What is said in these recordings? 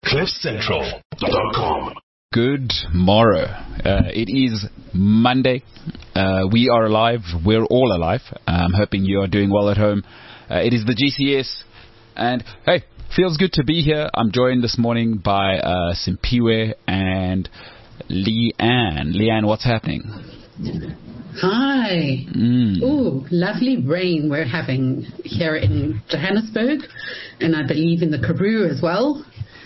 CliffCentral.com. Good morrow. It is Monday. We are alive. We're all alive. I'm hoping you are doing well at home. It is the GCS. And, hey, feels good to be here. I'm joined this morning by Simpiwe and Leanne. Leanne, what's happening? Hi. Ooh, lovely rain we're having here in Johannesburg, and I believe in the Karoo as well.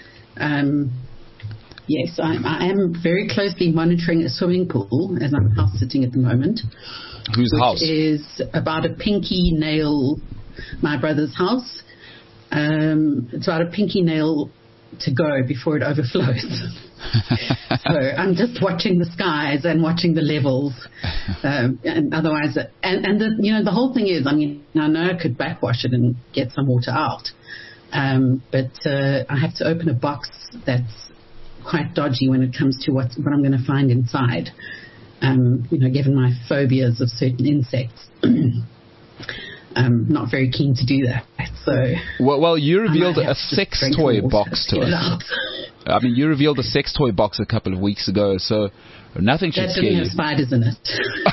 Yes, I am very closely monitoring a swimming pool as I'm house sitting at the moment. Whose house? Which is about a pinky nail, my brother's house. It's about a pinky nail to go before it overflows. So I'm just watching the skies and watching the levels, and otherwise, the whole thing is, I know I could backwash it and get some water out, but I have to open a box that's quite dodgy when it comes to what I'm going to find inside. Given my phobias of certain insects. I'm not very keen to do that. So well, you revealed a sex toy box to us. You revealed a sex toy box a couple of weeks ago, so nothing should scare you. That doesn't have spiders in it.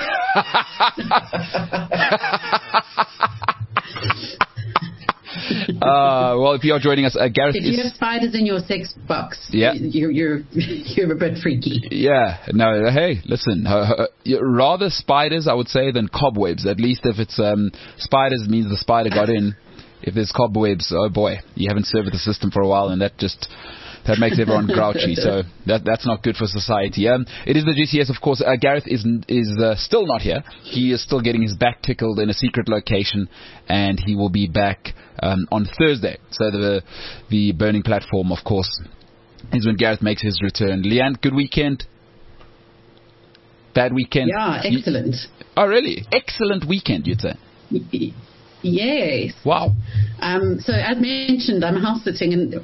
Well, if you are joining us, Gareth, if you have spiders in your sex box, yeah, you're a bit freaky. Yeah, no, hey, listen, rather spiders, I would say, than cobwebs. At least if it's spiders, it means the spider got in. If there's cobwebs, oh boy, you haven't served the system for a while, and that makes everyone grouchy. So that's not good for society. It is the GCS, of course. Gareth is still not here. He is still getting his back tickled in a secret location, and he will be back on Thursday. So the burning platform, of course, is when Gareth makes his return. Leanne, good weekend? Bad weekend? Yeah, excellent. Oh, really? Excellent weekend, you'd say? Yes. Wow. So as mentioned, I'm house sitting, and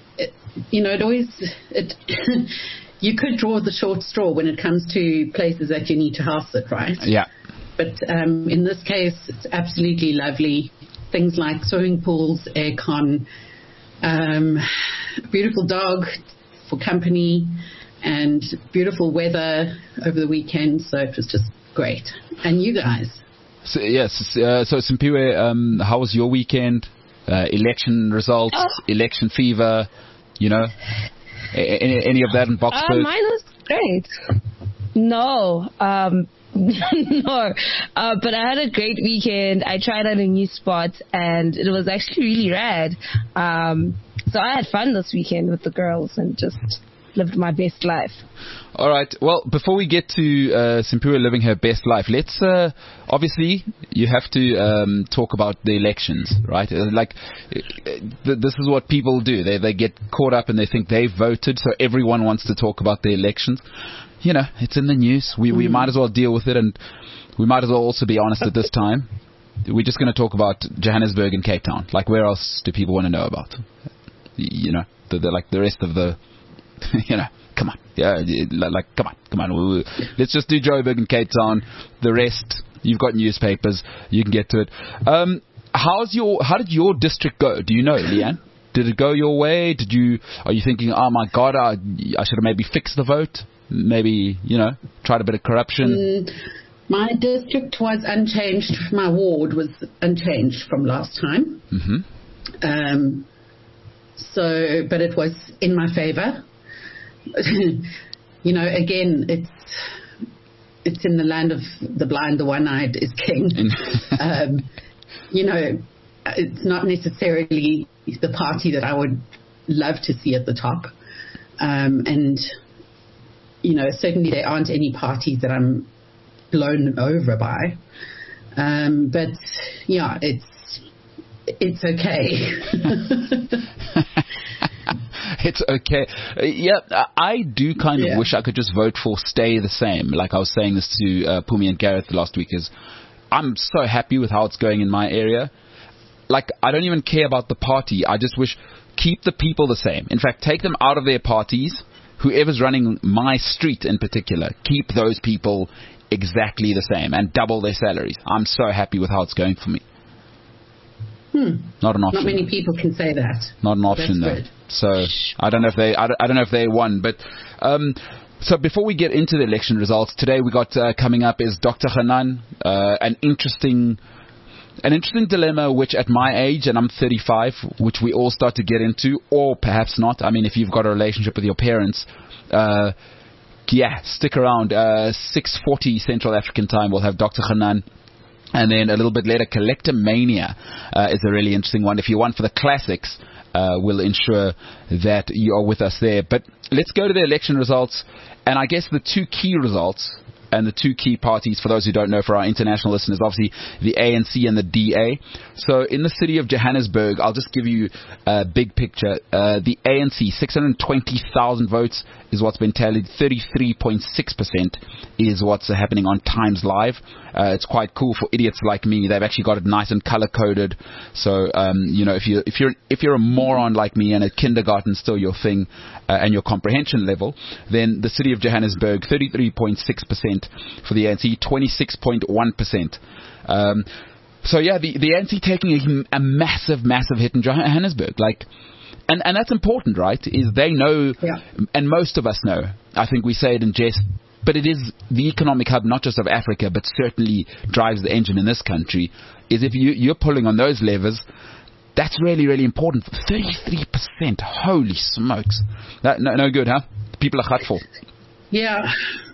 you could draw the short straw when it comes to places that you need to house sit, right? Yeah. But in this case, it's absolutely lovely. Things like swimming pools, aircon, beautiful dog for company, and beautiful weather over the weekend. So it was just great. And you guys? So, yes. So Simpiwe, how was your weekend? Election results, election fever, any of that in Boksburg? Mine was great. No, no. But I had a great weekend. I tried out a new spot, and it was actually really rad. So I had fun this weekend with the girls and just lived my best life. All right. Well, before we get to Simpiwe living her best life, let's obviously you have to talk about the elections, right? This is what people do. They get caught up and they think they voted, so everyone wants to talk about the elections. It's in the news. We might as well deal with it, and we might as well also be honest at this time. We're just going to talk about Johannesburg and Cape Town. Like, where else do people want to know about? The rest of the. Come on. Yeah, come on. Let's just do Joburg and Cape Town. The rest, you've got newspapers. You can get to it. How did your district go? Do you know, Leanne? Did it go your way? Are you thinking, oh my God, I should have maybe fixed the vote? Maybe, tried a bit of corruption? My district was unchanged. My ward was unchanged from last time. Mm-hmm. But it was in my favor. Again, it's in the land of the blind, the one-eyed is king. It's not necessarily the party that I would love to see at the top. Certainly there aren't any parties that I'm blown over by. But yeah, it's okay. It's okay. I do kind of wish I could just vote for stay the same. Like I was saying this to Pumi and Gareth last week, is I'm so happy with how it's going in my area. Like, I don't even care about the party. I just wish keep the people the same. In fact, take them out of their parties. Whoever's running my street in particular, keep those people exactly the same and double their salaries. I'm so happy with how it's going for me. Not an option. Not many people can say that. Not an option, though. Good. So I don't know if they. I don't know if they won, but. So before we get into the election results, today we got coming up is Dr. Hanan, an interesting dilemma, which at my age, and I'm 35, which we all start to get into, or perhaps not. I mean, if you've got a relationship with your parents, stick around. 6:40 Central African time, we'll have Dr. Hanan. And then a little bit later, Collectomania is a really interesting one. If you want for the classics, we'll ensure that you are with us there. But let's go to the election results. And I guess the two key results and the two key parties, for those who don't know, for our international listeners, obviously the ANC and the DA. So in the city of Johannesburg, I'll just give you a big picture. The ANC, 620,000 votes is what's been tallied. 33.6% is what's happening on Times Live. It's quite cool for idiots like me. They've actually got it nice and color coded. So if you're a moron like me and at kindergarten still your thing and your comprehension level, then the city of Johannesburg, 33.6% for the ANC, 26.1%. So yeah, the ANC taking a massive hit in Johannesburg, and that's important, right? Is they know, and most of us know. I think we say it in jest, but it is the economic hub, not just of Africa, but certainly drives the engine in this country. Is if you're pulling on those levers, that's really, really important. 33%, holy smokes! No good, huh? People are hurtful. Yeah,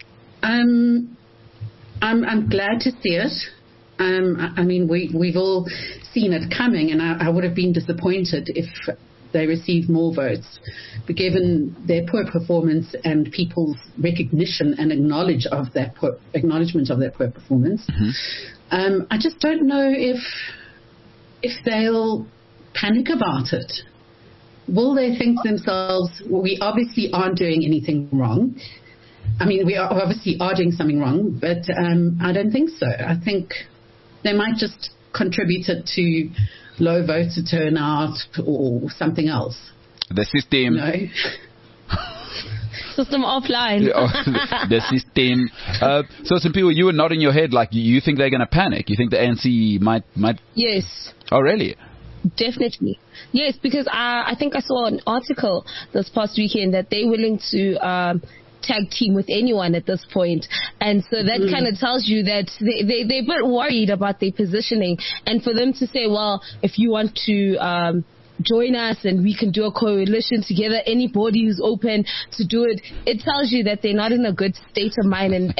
I'm glad to see it. I mean, we've all seen it coming, and I would have been disappointed if they received more votes. But given their poor performance and people's recognition and acknowledgement of their poor performance, I just don't know if they'll panic about it. Will they think to themselves, we obviously aren't doing anything wrong? I mean, we obviously are doing something wrong, but I don't think so. I think they might just contribute it to low voter turnout or something else. The system. No. System offline. The system. So, Simpiwe, you were nodding your head like you think they're going to panic. You think the ANC might... Yes. Oh, really? Definitely. Yes, because I think I saw an article this past weekend that they're willing to tag team with anyone at this point. And so that kind of tells you that they're a bit worried about their positioning. And for them to say, well, if you want to join us and we can do a coalition together, anybody who's open to do it, it tells you that they're not in a good state of mind, and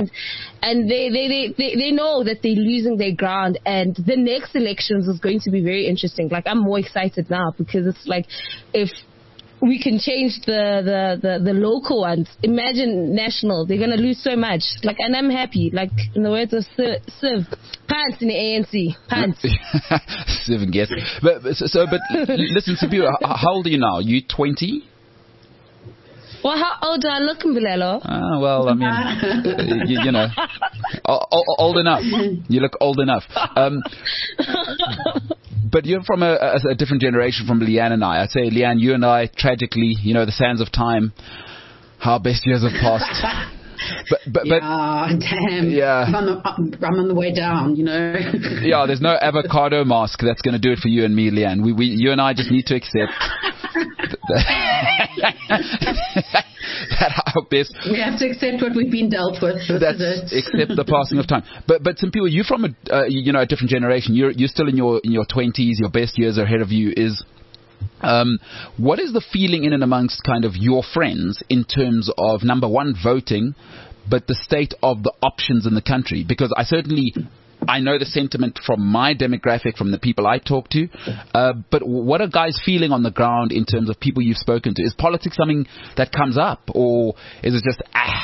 they know that they're losing their ground, and the next elections is going to be very interesting. Like, I'm more excited now because it's like, if we can change the local ones, imagine national, they're going to lose so much. Like, and I'm happy, like in the words of Siv, pants in the ANC, pants. Siv and guess. But listen, Simpiwe, how old are you now? You 20? Well, how old do I look, Mbilelo? Well, I mean, you know, old enough. You look old enough. But you're from a different generation from Leanne and I. I'd say, Leanne, you and I, tragically, you know, the sands of time, our best years have passed. But damn. Yeah. I'm on the way down, you know. Yeah, there's no avocado mask that's going to do it for you and me, Leanne. You and I just need to accept that our best. We have to accept what we've been dealt with. That's accept the passing of time. But Simpiwe, you're from a different generation. You're still in your 20s. Your best years ahead of you. What is the feeling in and amongst kind of your friends in terms of, number one, voting, but the state of the options in the country? Because I know the sentiment from my demographic, from the people I talk to, but what are guys feeling on the ground in terms of people you've spoken to? Is politics something that comes up, or is it just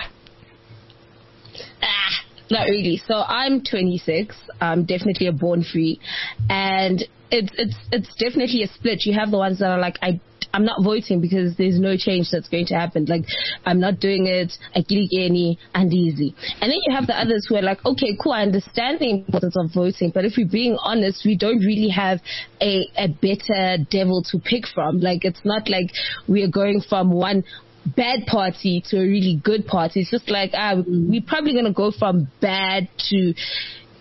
Not really. So I'm 26. I'm definitely a born free, and it's definitely a split. You have the ones that are like, I'm not voting because there's no change that's going to happen. Like, I'm not doing it. I get any and easy. And then you have the others who are like, okay, cool, I understand the importance of voting, but if we're being honest, we don't really have a better devil to pick from. Like, it's not like we are going from one bad party to a really good party. It's just like, we're probably going to go from bad to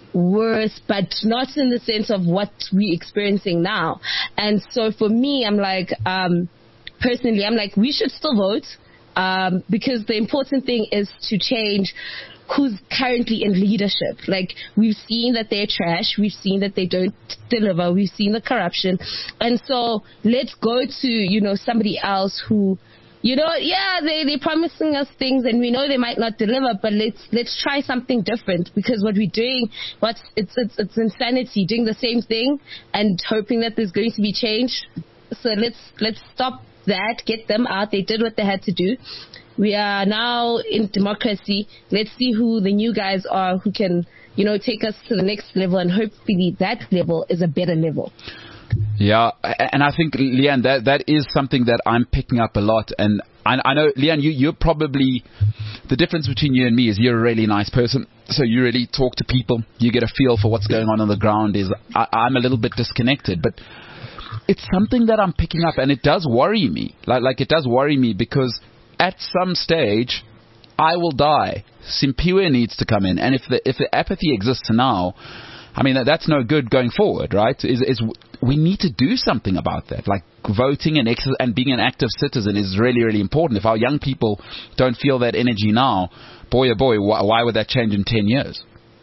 worse, but not in the sense of what we're experiencing now. And so for me, I'm like, personally, I'm like, we should still vote, because the important thing is to change who's currently in leadership. Like, we've seen that they're trash. We've seen that they don't deliver. We've seen the corruption. And so let's go to, somebody else who, they're promising us things and we know they might not deliver, but let's try something different, because what we're doing, it's insanity, doing the same thing and hoping that there's going to be change. So let's stop that, get them out. They did what they had to do. We are now in democracy. Let's see who the new guys are who can, take us to the next level, and hopefully that level is a better level. Yeah, and I think, Leanne, that is something that I'm picking up a lot. And I know, Leanne, you're probably, the difference between you and me is you're a really nice person. So you really talk to people. You get a feel for what's going on the ground. I'm a little bit disconnected, but it's something that I'm picking up, and it does worry me. Like it does worry me, because at some stage, I will die. Simpiwe needs to come in. And if the apathy exists now, I mean, that's no good going forward, right? We need to do something about that. Like, voting and being an active citizen is really, really important. If our young people don't feel that energy now, boy, oh boy, why would that change in 10 years?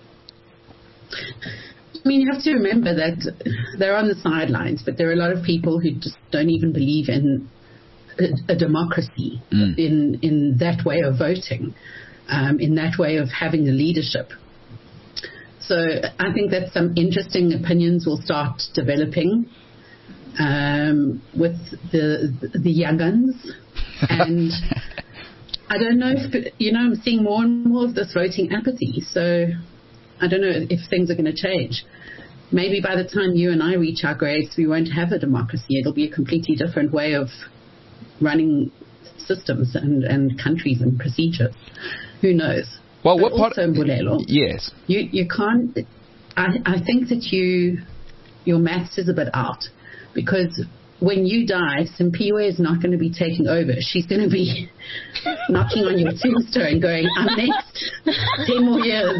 I mean, you have to remember that they're on the sidelines, but there are a lot of people who just don't even believe in a democracy, in that way of voting, in that way of having the leadership. So I think that some interesting opinions will start developing with the young guns. And I don't know if, I'm seeing more and more of this voting apathy. So I don't know if things are going to change. Maybe by the time you and I reach our grades, we won't have a democracy. It'll be a completely different way of running systems and countries and procedures. Who knows? Well, but what part? Also, Mbulelo, yes. You can't. I think that your maths is a bit out, because when you die, Simpiwe is not going to be taking over. She's going to be knocking on your tombstone going, I'm next, 10 more years.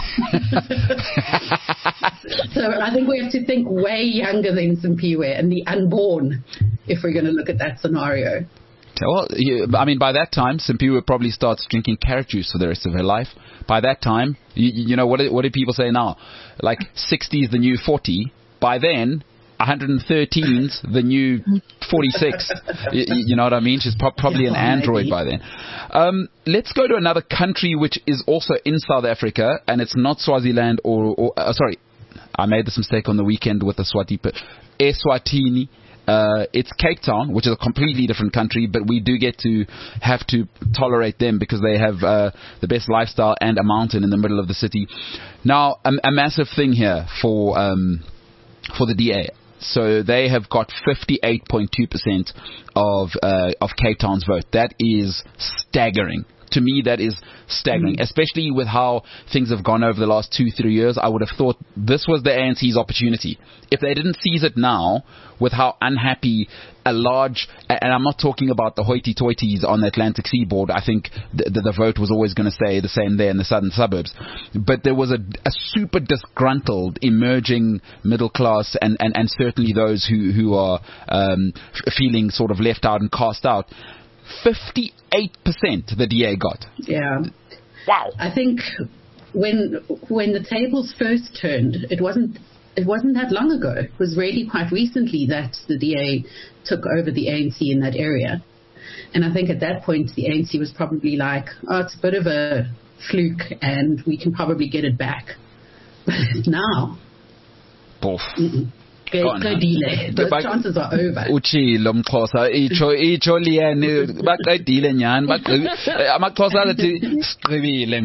So I think we have to think way younger than Simpiwe and the unborn if we're going to look at that scenario. Well, by that time, Simpiwe probably starts drinking carrot juice for the rest of her life. By that time, what do people say now? Like 60 is the new 40. By then, 113's the new 46. You know what I mean? She's probably an android by then. Let's go to another country which is also in South Africa, and it's not Swaziland sorry, I made this mistake on the weekend with the Eswatini. It's Cape Town, which is a completely different country, but we do get to have to tolerate them because they have the best lifestyle and a mountain in the middle of the city. Now, a massive thing here for the DA. So they have got 58.2% of Cape Town's vote. That is staggering. To me, that is staggering, especially with how things have gone over the last 2-3 years. I would have thought this was the ANC's opportunity. If they didn't seize it now, with how unhappy a large, and I'm not talking about the hoity-toities on the Atlantic seaboard, I think the vote was always going to stay the same there in the southern suburbs. But there was a super disgruntled emerging middle class, and certainly those who are feeling sort of left out and cast out. 58% the DA got. Yeah. Wow. I think when the tables first turned, it wasn't that long ago. It was really quite recently that the DA took over the ANC in that area. And I think at that point the ANC was probably like, oh, it's a bit of a fluke and we can probably get it back. But now, Poof. Those chances are over. Uchilo mXhosa icho liyani baqedile nyani amaXhosa athi siqibile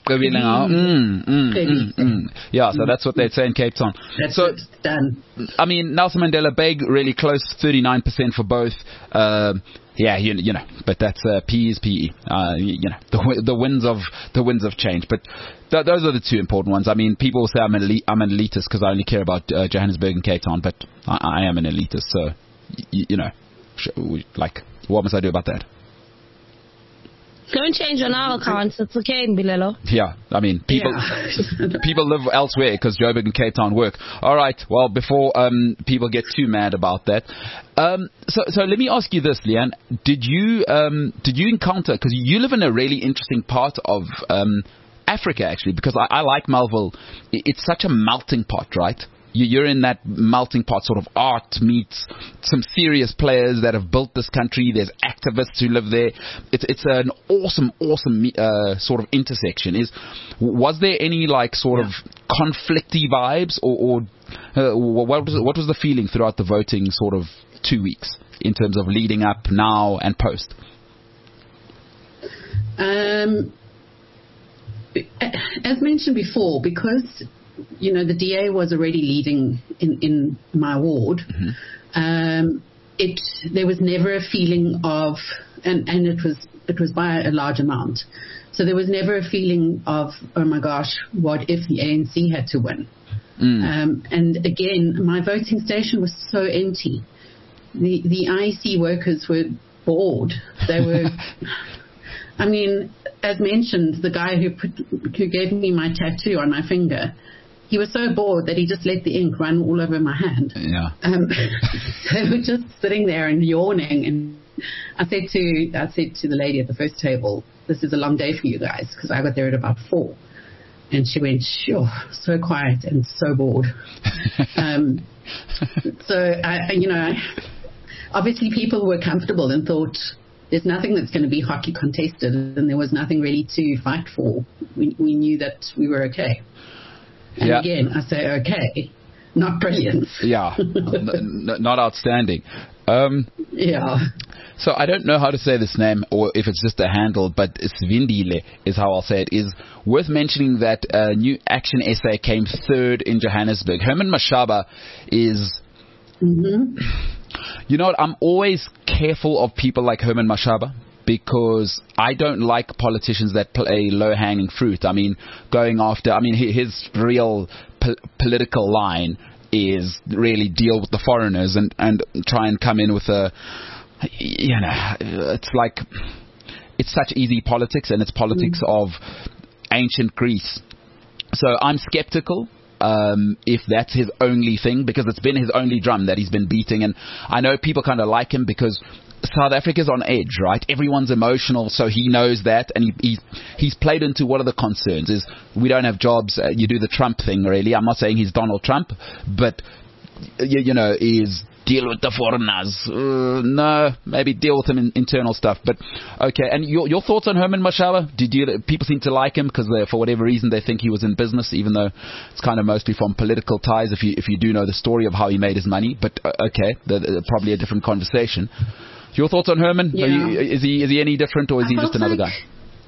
ngawo. Yeah, so that's what they'd say in Cape Town. That's so it, done. I mean, Nelson Mandela Bay really close, 39% for both. Yeah, you know, but that's P is PE. The winds of change. But those are the two important ones. I mean, people will say I'm an elitist because I only care about Johannesburg and Cape Town, but I am an elitist. So, you know, like, what must I do about that? Don't change on our accounts. It's okay in Bilelo. Yeah, I mean, people people live elsewhere because Joburg and Cape Town work. All right, well, before people get too mad about that, so let me ask you this, Leanne. Did you encounter, because you live in a really interesting part of Africa, actually, because I like Melville. It's such a melting pot, right? You're in that melting pot, sort of art meets some serious players that have built this country. There's activists who live there. It's an awesome sort of intersection. Was there any like sort of conflicty vibes, or what was the feeling throughout the voting sort of 2 weeks in terms of leading up, now, and post? As mentioned before, because the DA was already leading in my ward, there was never a feeling of, and it was by a large amount, so there was never a feeling of, oh my gosh, what if the ANC had to win? And again, my voting station was so empty. The IEC workers were bored. They were. I mean, as mentioned, the guy who gave me my tattoo on my finger, he was so bored that he just let the ink run all over my hand. Yeah. They were just sitting there and yawning. And I said to the lady at the first table, "This is a long day for you guys," because I got there at about 4. And she went, "Sure, so quiet and so bored." So obviously people were comfortable and thought, there's nothing that's going to be hotly contested, and there was nothing really to fight for. We knew that we were okay. And again, I say okay, not brilliant. Yeah, not outstanding. Yeah. So I don't know how to say this name, or if it's just a handle, but Svindile is how I'll say it. Is worth mentioning that New Action SA came 3rd in Johannesburg. Herman Mashaba is... Mm-hmm. You know what? I'm always careful of people like Herman Mashaba, because I don't like politicians that play low-hanging fruit. I mean, his real political line is really deal with the foreigners and try and come in with it's like, it's such easy politics, and it's politics of ancient Greece. So I'm skeptical if that's his only thing, because it's been his only drum that he's been beating. And I know people kind of like him because South Africa's on edge, right? Everyone's emotional, so he knows that, and he's played into what are the concerns is we don't have jobs. You do the Trump thing, really. I'm not saying he's Donald Trump, but is deal with the foreigners. No, maybe deal with them in internal stuff. But okay, and your thoughts on Herman Mashaba? People seem to like him because for whatever reason they think he was in business, even though it's kind of mostly from political ties. If you do know the story of how he made his money, but okay, probably a different conversation. Your thoughts on Herman? Yeah. Is he any different, or is he just another guy?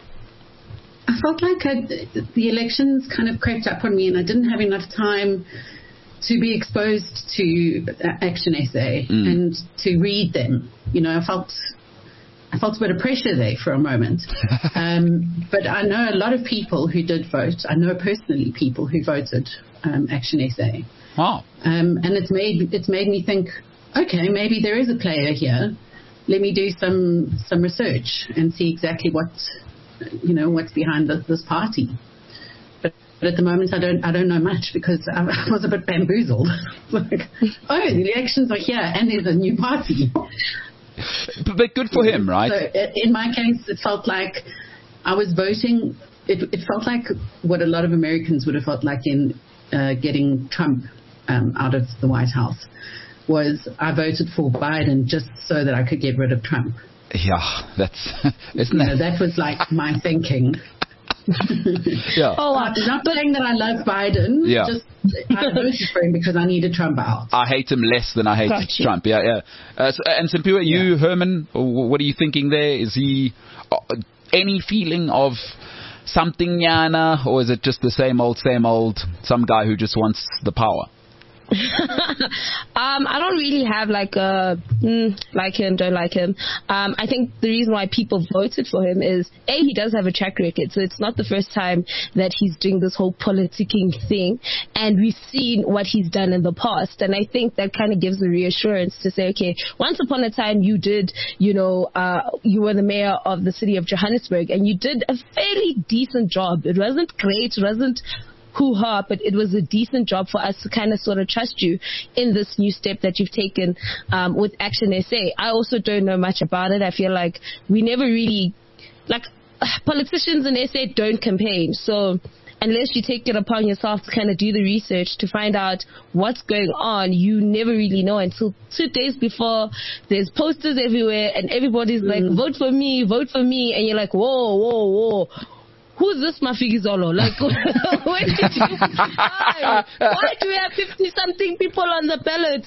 I felt like the elections kind of crept up on me, and I didn't have enough time to be exposed to Action SA and to read them. I felt a bit of pressure there for a moment. But I know a lot of people who did vote. I know personally people who voted Action SA. Wow. And it's made me think, okay, maybe there is a player here. Let me do some research and see exactly what's behind this party. But at the moment, I don't know much because I was a bit bamboozled. Like, oh, the elections are here and there's a new party. But good for him, right? So in my case, it felt like I was voting. It felt like what a lot of Americans would have felt like in getting Trump out of the White House. Was I voted for Biden just so that I could get rid of Trump. Yeah, isn't it? That was like my thinking. Yeah. Oh, I'm not saying that I love Biden. Yeah. Just I voted for him because I needed Trump out. I hate him less than I hate Trump. Yeah. And Simpiwe, Herman, what are you thinking there? Is he any feeling of something yana, or is it just the same old, some guy who just wants the power? I don't really have like a like him, don't like him. I think the reason why people voted for him is he does have a track record, so it's not the first time that he's doing this whole politicking thing, and we've seen what he's done in the past, and I think that kind of gives the reassurance to say, okay, once upon a time you did, you were the mayor of the city of Johannesburg, and you did a fairly decent job. It wasn't great, it wasn't hoo-ha, but it was a decent job for us to kind of sort of trust you in this new step that you've taken with Action SA. I also don't know much about it. I feel like we never really, like, politicians in SA don't campaign. So unless you take it upon yourself to kind of do the research to find out what's going on, you never really know until 2 days before. There's posters everywhere and everybody's like, vote for me, and you're like, whoa. Who's this Mafigizolo? Like, where did you find? Why do we have 50-something people on the ballot?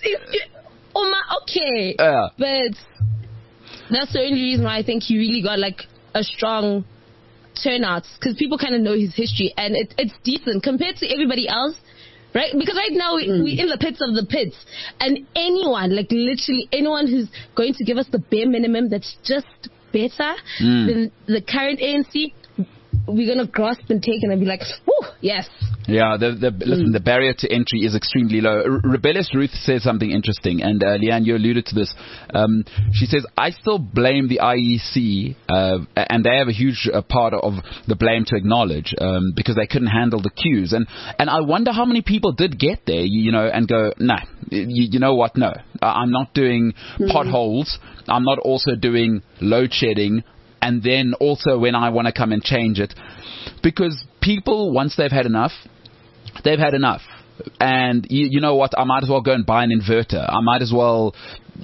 Okay. But that's the only reason why I think he really got, like, a strong turnout, because people kind of know his history, and it's decent compared to everybody else, right? Because right now we're in the pits of the pits, and anyone, like literally anyone who's going to give us the bare minimum that's just better than the current ANC, we're going to grasp and take and be like, whoo, yes. Yeah, listen, the barrier to entry is extremely low. Rebellious Ruth says something interesting, and Leanne, you alluded to this. She says, I still blame the IEC, and they have a huge part of the blame to acknowledge, because they couldn't handle the queues. And I wonder how many people did get there, and go, nah, you know what, no. I'm not doing potholes. I'm not also doing load shedding. And then also when I want to come and change it, because people, once they've had enough, they've had enough. And you know what? I might as well go and buy an inverter. I might as well,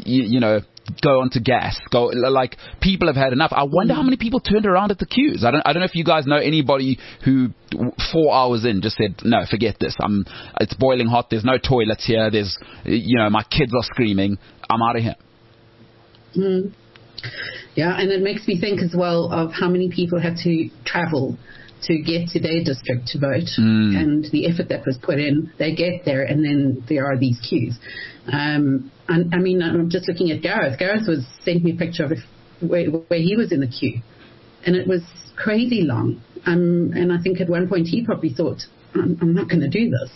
go onto gas. Like, people have had enough. I wonder how many people turned around at the queues. I don't know if you guys know anybody who 4 hours in just said, no, forget this. It's boiling hot. There's no toilets here. There's, my kids are screaming. I'm out of here. Yeah, and it makes me think as well of how many people had to travel to get to their district to vote, and the effort that was put in. They get there, and then there are these queues. And I mean, I'm just looking at Gareth. Gareth sent me a picture of where he was in the queue, and it was crazy long. And I think at one point he probably thought, I'm not going to do this.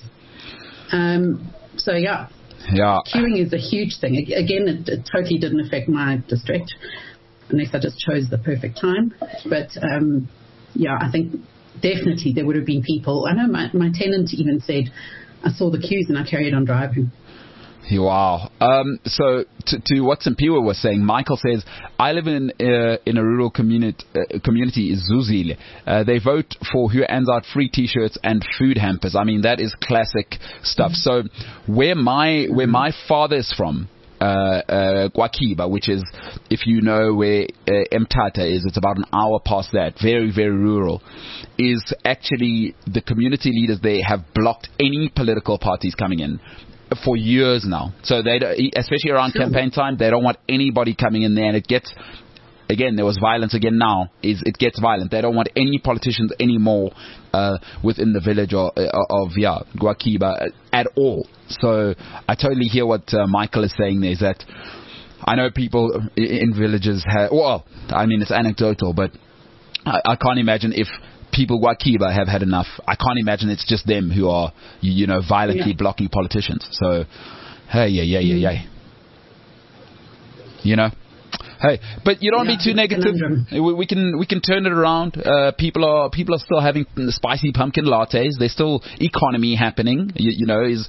So yeah. Yeah. Queuing is a huge thing. Again, it totally didn't affect my district, unless I just chose the perfect time. But, I think definitely there would have been people. I know my tenant even said, I saw the queues and I carried on driving. Wow. So to what Simpiwe was saying, Michael says, I live in a rural community, Zuzile. They vote for who hands out free T-shirts and food hampers. I mean, that is classic stuff. So where my father is from, Gwakiba, which is, if you know where Mthatha is, it's about an hour past that, very, very rural, is actually the community leaders there have blocked any political parties coming in for years now. So they, especially around campaign time, they don't want anybody coming in there, and it gets, again, there was violence again now, it gets violent. They don't want any politicians anymore within the village of Gwakiba at all. So I totally hear what Michael is saying there, is that I know people in villages it's anecdotal, but I can't imagine if people Gwakiba have had enough. I can't imagine it's just them who are, violently blocking politicians. So, hey, Hey, but you don't be too negative. We can turn it around. People are still having spicy pumpkin lattes. There's still economy happening. Is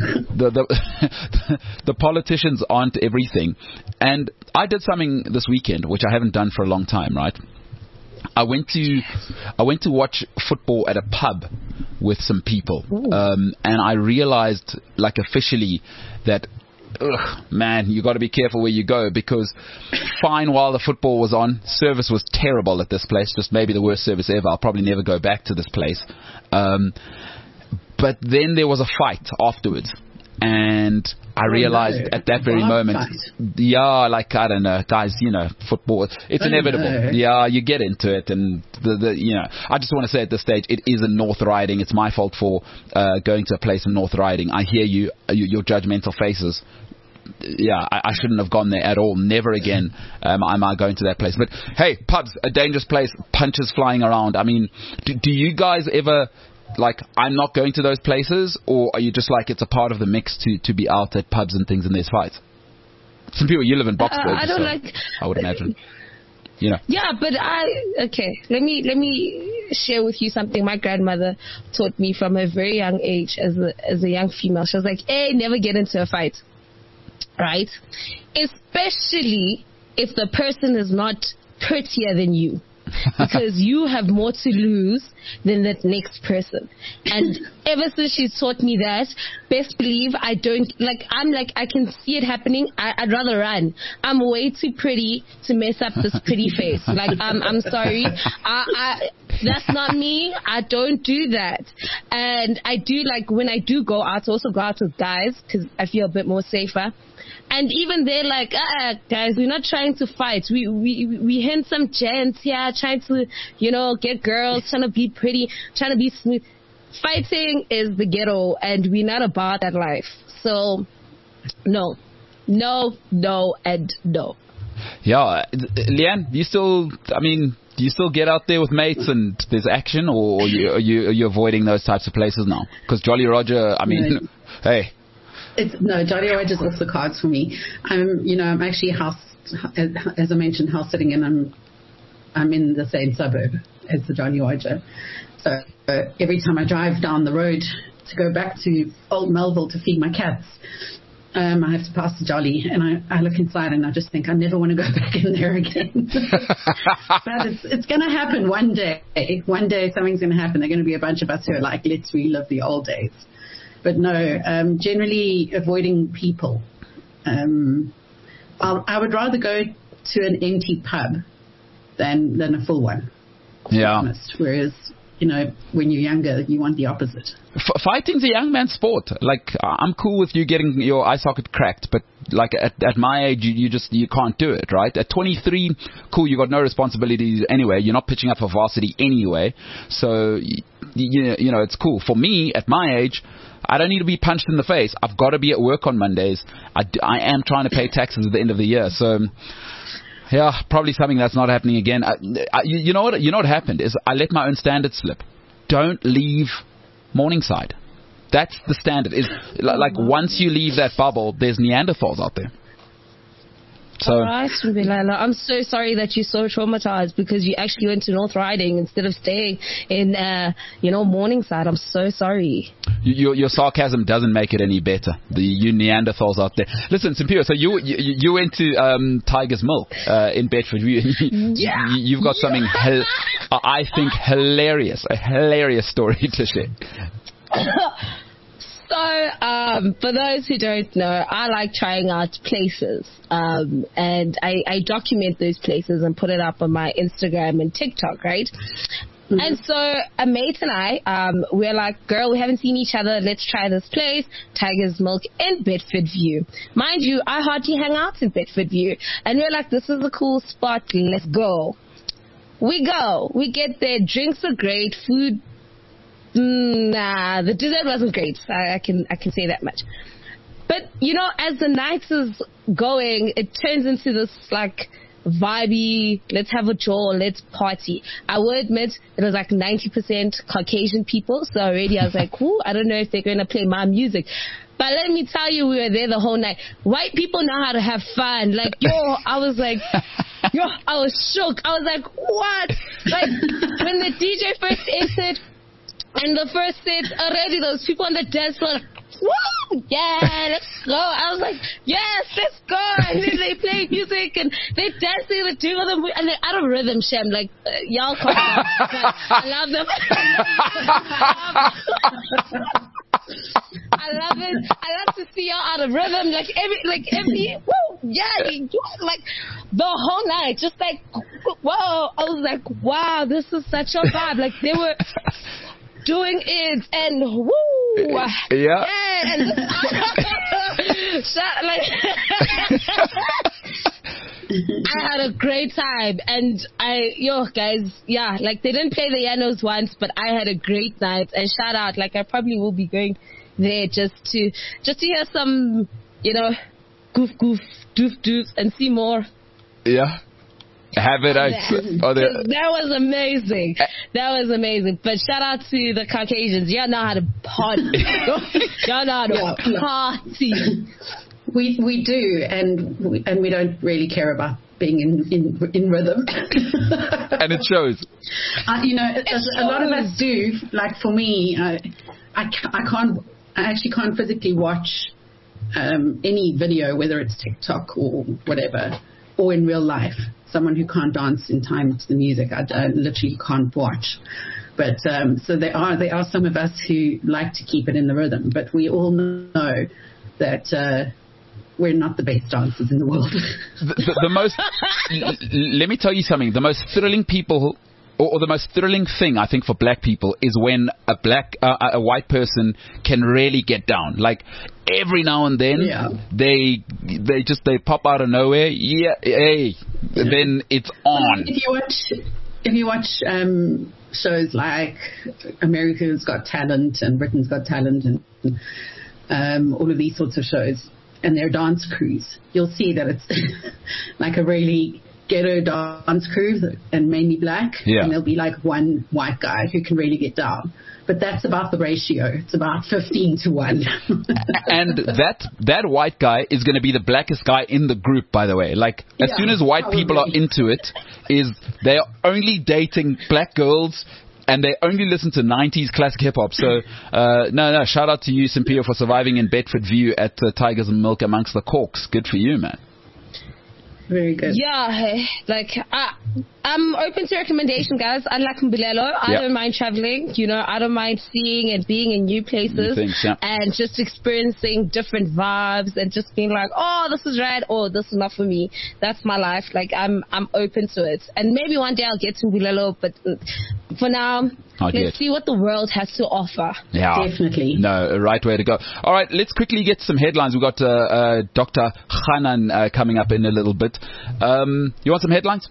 the politicians aren't everything. And I did something this weekend which I haven't done for a long time. Right. I went to watch football at a pub with some people, and I realized, like, officially that, man, you got to be careful where you go, because fine while the football was on, service was terrible at this place, just maybe the worst service ever. I'll probably never go back to this place. But then there was a fight afterwards, and I realized at that very moment, yeah, like, I don't know, guys, football, it's inevitable. No. Yeah, you get into it, and I just want to say at this stage, it is a North Riding. It's my fault for going to a place in North Riding. I hear your judgmental faces. Yeah, I shouldn't have gone there at all. Never again am I going to that place. But hey, pubs, a dangerous place, punches flying around. I mean, do you guys ever, like, I'm not going to those places, or are you just like, it's a part of the mix to be out at pubs and things and there's fights? Some people, you live in Boksburg, I don't so like. I would imagine. Yeah, but okay. Let me share with you something my grandmother taught me from a very young age as a young female. She was like, "Hey, never get into a fight." Right? Especially if the person is not prettier than you. Because you have more to lose than that next person. And ever since she's taught me that, best believe I don't, I can see it happening. I'd rather run. I'm way too pretty to mess up this pretty face. Like, I'm sorry. That's not me. I don't do that. And I do, like, when I do go out, I also go out with guys because I feel a bit more safer. And even they're like, guys, we're not trying to fight. We hint some gents here, trying to, get girls, trying to be pretty, trying to be smooth. Fighting is the ghetto, and we're not about that life. So, no, and no. Yeah, Leanne, do you still get out there with mates and there's action, or are you avoiding those types of places now? Because Jolly Roger, hey. No, Jolly Roger's off the cards for me. I'm actually as I mentioned, house sitting, and I'm in the same suburb as the Jolly Roger. So every time I drive down the road to go back to Old Melville to feed my cats, I have to pass the Jolly, and I look inside and I just think I never want to go back in there again. But it's going to happen one day. One day something's going to happen. There are going to be a bunch of us who are like, let's relive the old days. But no, generally avoiding people. I would rather go to an empty pub than a full one. Yeah. Honest. Whereas, when you're younger, you want the opposite. Fighting's a young man's sport. Like, I'm cool with you getting your eye socket cracked, but like at my age, you can't do it, right? At 23, cool, you got no responsibilities anyway. You're not pitching up for varsity anyway, so it's cool. For me, at my age, I don't need to be punched in the face. I've got to be at work on Mondays. I am trying to pay taxes at the end of the year. So, yeah, probably something that's not happening again. You know what happened is I let my own standards slip. Don't leave Morningside. That's the standard. Is like once you leave that bubble, there's Neanderthals out there. So, all right, I'm so sorry that you're so traumatized because you actually went to North Riding instead of staying in, Morningside. I'm so sorry. Your sarcasm doesn't make it any better. You Neanderthals out there. Listen, Simpiwe, so you went to Tiger's Milk in Bedford. You've got something, I think, a hilarious story to share. So, for those who don't know, I like trying out places, and I document those places and put it up on my Instagram and TikTok, right? Mm-hmm. And so a mate and I, we're like, girl, we haven't seen each other. Let's try this place, Tiger's Milk in Bedford View. Mind you, I hardly hang out in Bedford View. And we're like, this is a cool spot. Let's go. We go. We get there. Drinks are great. Food. Nah, the dessert wasn't great. I can say that much. But as the night is going, it turns into this like vibey, let's have a jaw, let's party. I will admit it was like 90% Caucasian people, so already I was like, ooh, I don't know if they're going to play my music. But let me tell you, we were there the whole night. White people know how to have fun. Like, I was like, I was shook. I was like, what? Like, when the DJ first entered, and the first set, already those people on the dance floor, woo, yeah, let's go. I was like, yes, let's go. And then they play music and they dancing and doing all the, and they're out of rhythm, Shem. Like, y'all can't. I love them. I love it. I love to see y'all out of rhythm. Like every, woo, yeah, like the whole night, just like, whoa. I was like, wow, this is such a vibe. Like they were doing it and woo, yeah, and I had a great time, and guys, like they didn't play the Yanos once, but I had a great night. And shout out, like I probably will be going there just to hear some, goof, doof, and see more. Yeah. Have it out. That was amazing. That was amazing. But shout out to the Caucasians. Y'all know how to party. Y'all know how to party. We do, and we don't really care about being in rhythm. And it shows. A lot of us do. Like for me, I actually can't physically watch any video, whether it's TikTok or whatever, or in real life. Someone who can't dance in time to the music, I literally can't watch. But so there are some of us who like to keep it in the rhythm. But we all know that we're not the best dancers in the world. the most. Let me tell you something. The most thrilling people. Or the most thrilling thing, I think, for black people is when a white person can really get down. Like every now and then, they pop out of nowhere. Then it's on. If you watch shows like America's Got Talent and Britain's Got Talent and all of these sorts of shows and their dance crews, you'll see that it's like a really ghetto dance crew and mainly black, and there'll be like one white guy who can really get down. But that's about the ratio. It's about 15 to 1. And that white guy is going to be the blackest guy in the group, by the way. Like, as soon as white people are into it, they are only dating black girls, and they only listen to 90s classic hip-hop. So, no, shout out to you, Simpio, for surviving in Bedford View at Tigers and Milk amongst the corks. Good for you, man. Very good. Yeah, like I'm open to recommendation, guys. Unlike Mbilelo, I don't mind traveling. I don't mind seeing and being in new places and just experiencing different vibes and just being like, oh, this is rad, or this is not for me. That's my life. Like I'm open to it, and maybe one day I'll get to Mbilelo, but for now, let's see what the world has to offer. Yeah, definitely. No, a right way to go. All right, let's quickly get some headlines. We've got Dr. Hanan coming up in a little bit. You want some headlines?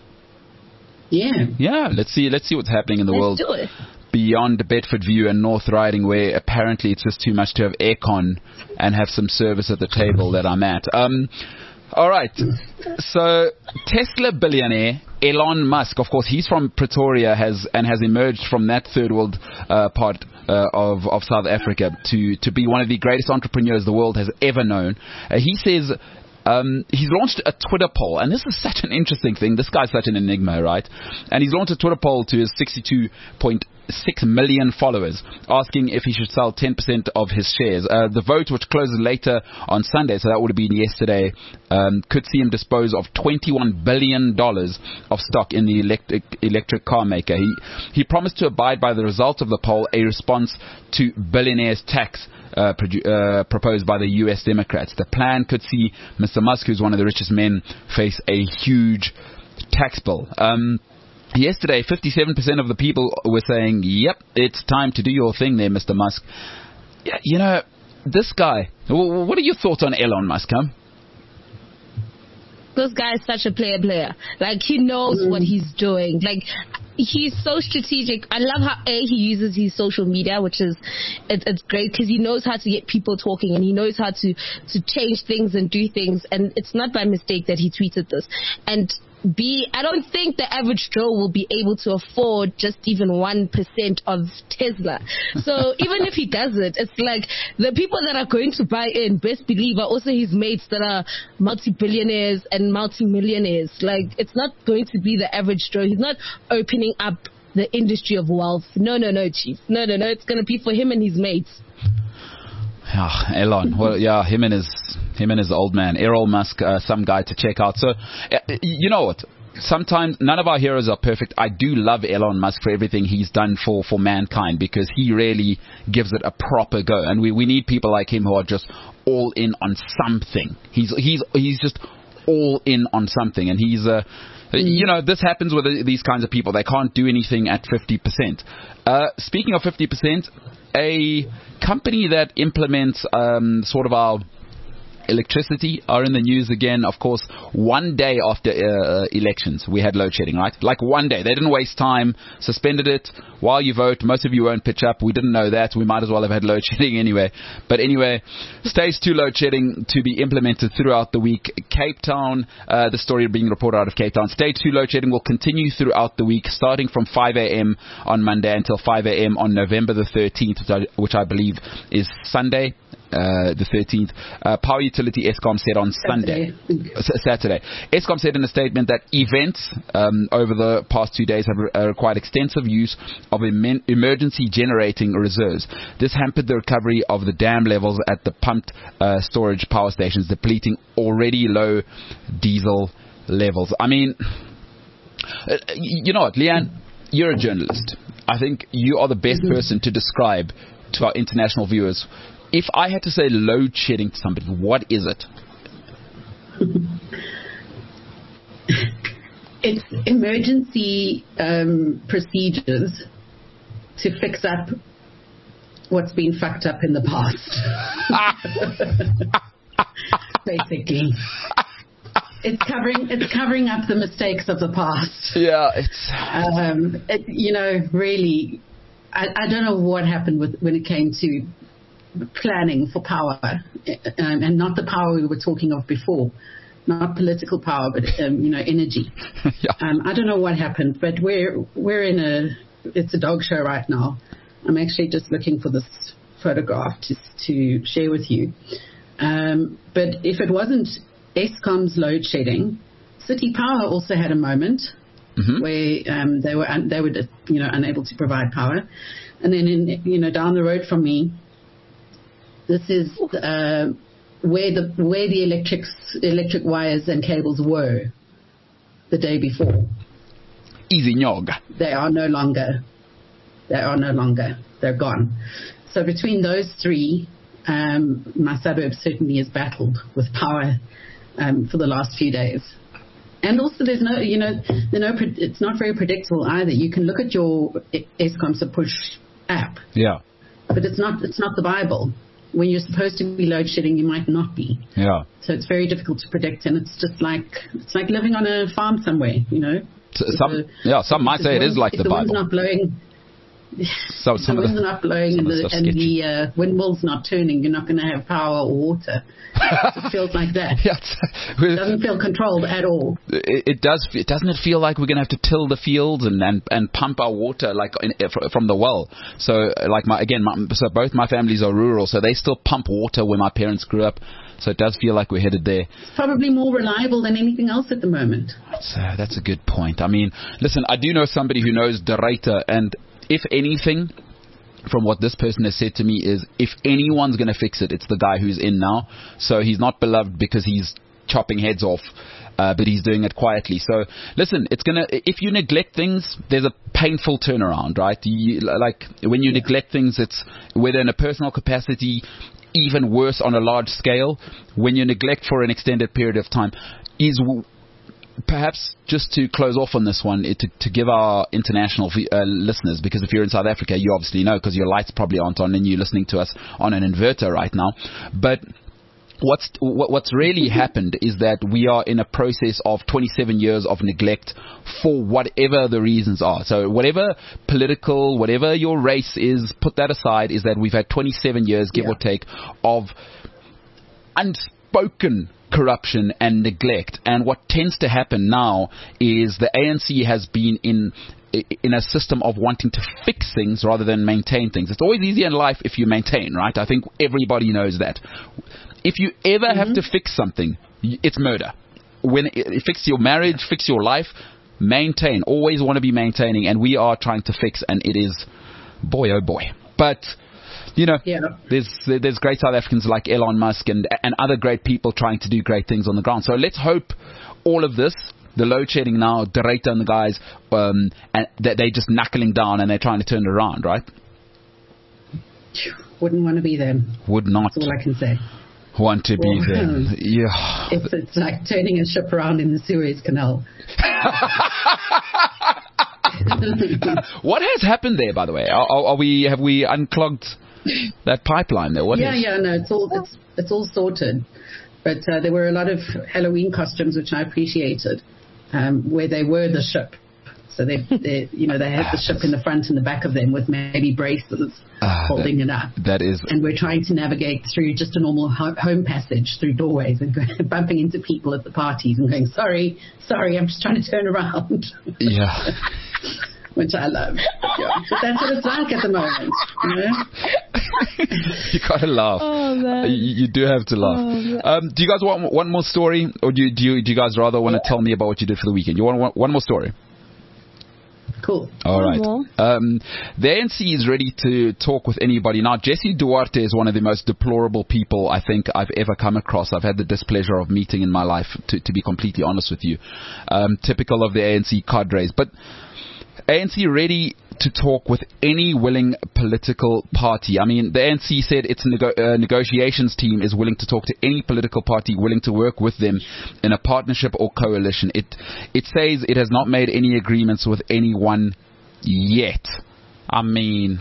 Yeah. Let's see what's happening in the world beyond Bedford View and North Riding, where apparently it's just too much to have aircon and have some service at the table that I'm at. All right. So Tesla billionaire Elon Musk, of course, he's from Pretoria, has emerged from that third world part of South Africa to be one of the greatest entrepreneurs the world has ever known. He says he's launched a Twitter poll, and this is such an interesting thing. This guy's such an enigma, right? And he's launched a Twitter poll to his 62.6 million followers, asking if he should sell 10% of his shares. The vote, which closes later on Sunday, so that would have been yesterday, could see him dispose of $21 billion of stock in the electric car maker. He promised to abide by the results of the poll, a response to billionaires' tax proposed by the U.S. Democrats. The plan could see Mr. Musk, who's one of the richest men, face a huge tax bill. Yesterday, 57% of the people were saying, yep, it's time to do your thing there, Mr. Musk. This guy, what are your thoughts on Elon Musk, huh? This guy is such a player. Like, he knows what he's doing. Like, he's so strategic. I love how he uses his social media, which is it's great because he knows how to get people talking and he knows how to change things and do things, and it's not by mistake that he tweeted this. And I don't think the average Joe will be able to afford just even 1% of Tesla. So even if he does it, it's like the people that are going to buy in, best believe, are also his mates that are multi-billionaires and multi-millionaires. Like, it's not going to be the average Joe. He's not opening up the industry of wealth. No, Chief. No. It's going to be for him and his mates. Elon. Well, yeah, him and his old man, Elon Musk, some guy to check out. So, you know what? Sometimes none of our heroes are perfect. I do love Elon Musk for everything he's done for mankind, because he really gives it a proper go. And we need people like him who are just all in on something. He's just all in on something, and he's this happens with these kinds of people. They can't do anything at 50%. Speaking of 50%, a company that implements sort of our electricity are in the news again. Of course, one day after elections, we had load shedding, right? Like one day. They didn't waste time, suspended it while you vote. Most of you won't pitch up. We didn't know that. We might as well have had load shedding anyway. But anyway, stage 2 load shedding to be implemented throughout the week. Cape Town, the story being reported out of Cape Town. Stage 2 load shedding will continue throughout the week, starting from 5 a.m. on Monday until 5 a.m. on November the 13th, which I believe is Sunday. The 13th. Power Utility Eskom said on Saturday. Eskom said in a statement that events over the past 2 days have required extensive use of emergency generating reserves. This hampered the recovery of the dam levels at the pumped storage power stations, depleting already low diesel levels. I mean, you know what, Leanne? You're a journalist. I think you are the best person to describe to our international viewers. If I had to say load shedding to somebody, what is it? It's emergency procedures to fix up what's been fucked up in the past. Basically. It's covering up the mistakes of the past. Yeah, it's... really, I don't know what happened when it came to planning for power, and not the power we were talking of before, not political power, but energy. Yeah. I don't know what happened, but we're in it's a dog show right now. I'm actually just looking for this photograph to share with you. But if it wasn't Eskom's load shedding, City Power also had a moment where they were unable to provide power, and then down the road from me. This is where the electric wires and cables were the day before. Easy nyog. They are no longer. They're gone. So between those three, my suburb certainly has battled with power for the last few days. And also, there's it's not very predictable either. You can look at your Eskom's push app. Yeah. But it's not the Bible. When you're supposed to be load shedding, you might not be. Yeah. So it's very difficult to predict, and it's just like living on a farm somewhere, Some might say it is like the Bible. If the wind's not blowing, the wind's not blowing, and the windmill's not turning, you're not going to have power or water. It feels like that. Yeah, it doesn't feel controlled at all. It does. Doesn't it feel like we're going to have to till the fields and pump our water from the well? So so both my families are rural, so they still pump water where my parents grew up. So it does feel like we're headed there. It's probably more reliable than anything else at the moment. That's a good point. I mean, listen, I do know somebody who knows De Ruyter, and if anything, from what this person has said to me, is if anyone's going to fix it, it's the guy who's in now. So he's not beloved because he's chopping heads off, but he's doing it quietly. So listen, if you neglect things, there's a painful turnaround, right? When you neglect things, it's whether in a personal capacity, even worse on a large scale, when you neglect for an extended period of time, is perhaps just to close off on this one, to give our international listeners, because if you're in South Africa, you obviously know because your lights probably aren't on and you're listening to us on an inverter right now. But what's really happened is that we are in a process of 27 years of neglect for whatever the reasons are. So whatever political, whatever your race is, put that aside, is that we've had 27 years, give or take, of unspoken corruption and neglect. And what tends to happen now is the ANC has been in a system of wanting to fix things rather than maintain things. It's always easier in life if you maintain, right? I think everybody knows that. If you ever have to fix something, it's murder. When fix your marriage, fix your life, maintain. Always want to be maintaining, and we are trying to fix, and it is boy oh boy. But there's great South Africans like Elon Musk and other great people trying to do great things on the ground. So let's hope all of this, the load shedding now, De Ruyter and the guys, and that they're just knuckling down and they're trying to turn it around, right? Wouldn't want to be them. Would not. That's all I can say. Want to be them. Yeah. It's like turning a ship around in the Suez Canal. What has happened there, by the way? Have we unclogged that pipeline there? No, it's all sorted. But there were a lot of Halloween costumes, which I appreciated, where they were the ship. So they had the ship in the front and the back of them with maybe braces holding it up. That is. And we're trying to navigate through just a normal home passage through doorways and bumping into people at the parties and going, sorry, I'm just trying to turn around. Yeah. Which I love. Yeah. But that's what it's like at the moment, you know? You gotta laugh. Oh, man. You do have to laugh. Do you guys want one more story, or do you guys rather want to tell me about what you did for the weekend? You want one more story? Cool. All right. The ANC is ready to talk with anybody. Now, Jesse Duarte is one of the most deplorable people I think I've ever come across. I've had the displeasure of meeting in my life, to be completely honest with you. Typical of the ANC cadres. But ANC ready to talk with any willing political party. I mean, the ANC said its negotiations team is willing to talk to any political party willing to work with them in a partnership or coalition. It says it has not made any agreements with anyone yet. I mean,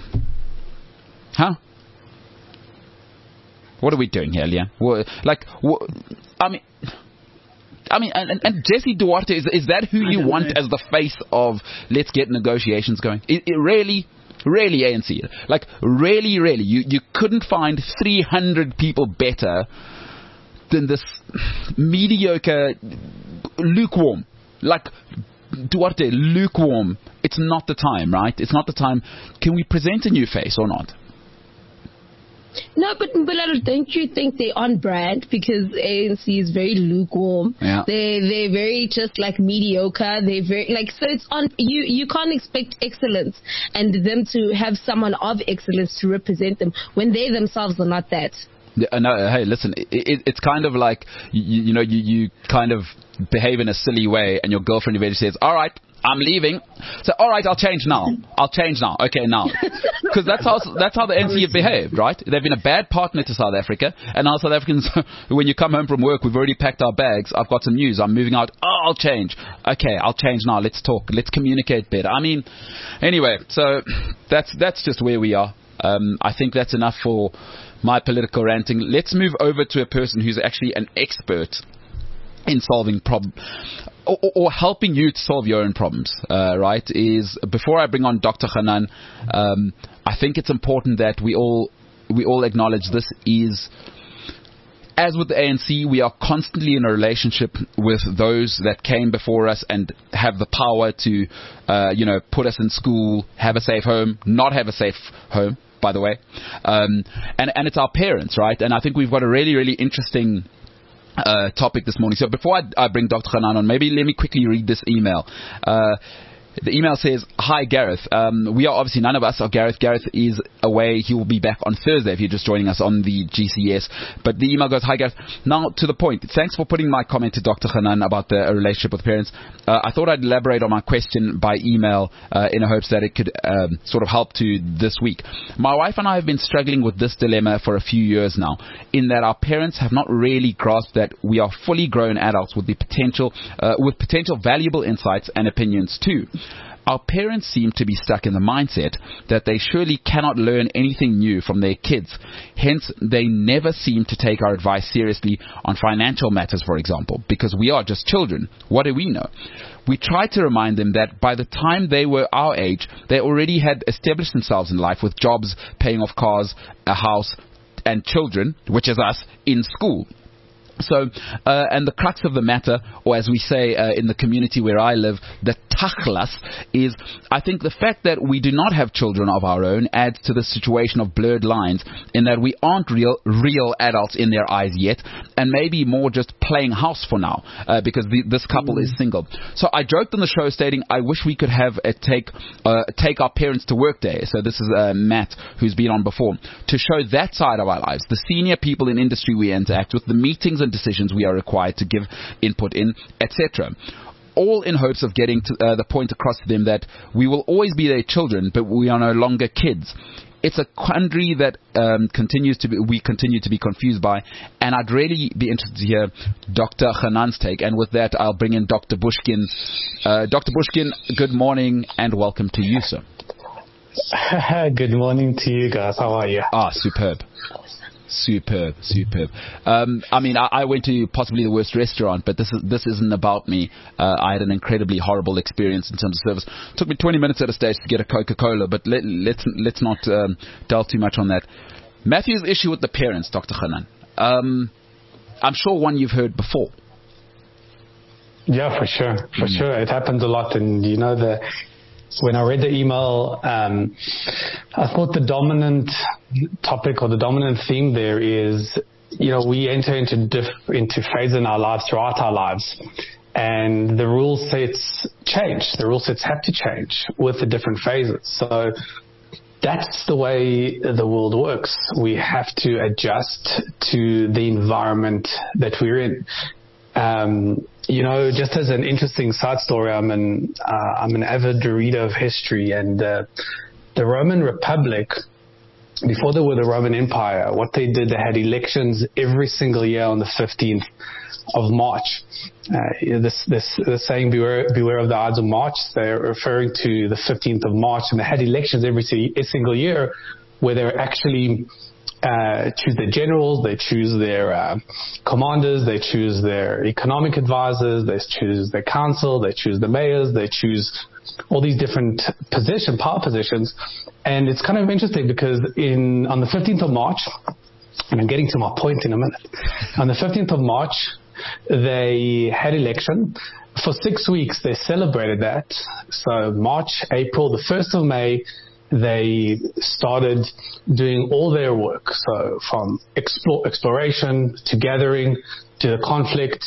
what are we doing here, Leon? I mean, and Jesse Duarte, is that who you want as the face of let's get negotiations going? It really, ANC. Like, really, you couldn't find 300 people better than this mediocre, lukewarm. Like, Duarte, lukewarm. It's not the time, right? It's not the time. Can we present a new face or not? No, but don't you think they're on brand? Because ANC is very lukewarm. Yeah. They're very just like mediocre. They're very so it's on. You can't expect excellence and them to have someone of excellence to represent them when they themselves are not that. No, hey, listen, it's kind of like you kind of behave in a silly way, and your girlfriend eventually says, "All right, I'm leaving." So, all right, I'll change now. Okay, now. Because that's how the ANC have behaved, right? They've been a bad partner to South Africa, and now South Africans, when you come home from work, we've already packed our bags. I've got some news. I'm moving out. Oh, I'll change. Okay, I'll change now. Let's talk. Let's communicate better. I mean, anyway, so that's just where we are. I think that's enough for my political ranting. Let's move over to a person who's actually an expert in solving problems, or helping you to solve your own problems, right? Is before I bring on Dr. Hanan, I think it's important that we all acknowledge this is, as with the ANC, we are constantly in a relationship with those that came before us and have the power to, put us in school, have a safe home, not have a safe home, by the way, and it's our parents, right? And I think we've got a really, really interesting topic this morning. So before I bring Dr. Hanan on, maybe let me quickly read this email. The email says, "Hi Gareth, we are obviously none of us are Gareth. Gareth is away. He will be back on Thursday if you're just joining us on the GCS. But the email goes, "Hi Gareth, now to the point. Thanks for putting my comment to Dr. Hanan about the relationship with parents. I thought I'd elaborate on my question by email in hopes that it could sort of help to this week. My wife and I have been struggling with this dilemma for a few years now, in that our parents have not really grasped that we are fully grown adults with potential valuable insights and opinions too. Our parents seem to be stuck in the mindset that they surely cannot learn anything new from their kids. Hence, they never seem to take our advice seriously on financial matters, for example, because we are just children. What do we know? We try to remind them that by the time they were our age, they already had established themselves in life with jobs, paying off cars, a house, and children, which is us, in school. So, and the crux of the matter, or as we say in the community where I live, the takhlas, is I think the fact that we do not have children of our own adds to the situation of blurred lines, in that we aren't real adults in their eyes yet, and maybe more just playing house for now, because this couple is single. So I joked on the show stating I wish we could have a take our parents to work day. So this is Matt, who's been on before, to show that side of our lives, the senior people in industry we interact with, the meetings and decisions we are required to give input in, etc. All in hopes of getting to, the point across to them that we will always be their children, but we are no longer kids. It's a quandary that we continue to be confused by, and I'd really be interested to hear Dr. Hanan's take. And with that, I'll bring in Dr. Bushkin. Dr. Bushkin, good morning and welcome to you, sir. Good morning to you guys. How are you? Superb. Superb. I mean, I went to possibly the worst restaurant, but this isn't about me. I had an incredibly horrible experience in terms of service. It took me 20 minutes at a stage to get a Coca-Cola, but let's not delve too much on that. Matthew's issue with the parents, Dr. Hanan. I'm sure one you've heard before. Yeah, for sure. It happens a lot. And when I read the email, I thought the dominant topic or the dominant theme there is, we enter into phases in our lives throughout our lives, and the rule sets change. The rule sets have to change with the different phases. So that's the way the world works. We have to adjust to the environment that we're in. Just as an interesting side story, I'm an avid reader of history, and the Roman Republic, before they were the Roman Empire, what they did, they had elections every single year on the 15th of March. The saying, beware of the Ides of March, they're referring to the 15th of March, and they had elections every single year where they were actually choose their generals, they choose their commanders, they choose their economic advisors, they choose their council, they choose the mayors, they choose all these different power positions. And it's kind of interesting because on the 15th of March, and I'm getting to my point in a minute, on the 15th of March, they had election. For 6 weeks, they celebrated that. So March, April, the 1st of May, they started doing all their work. So from exploration to gathering to the conflict,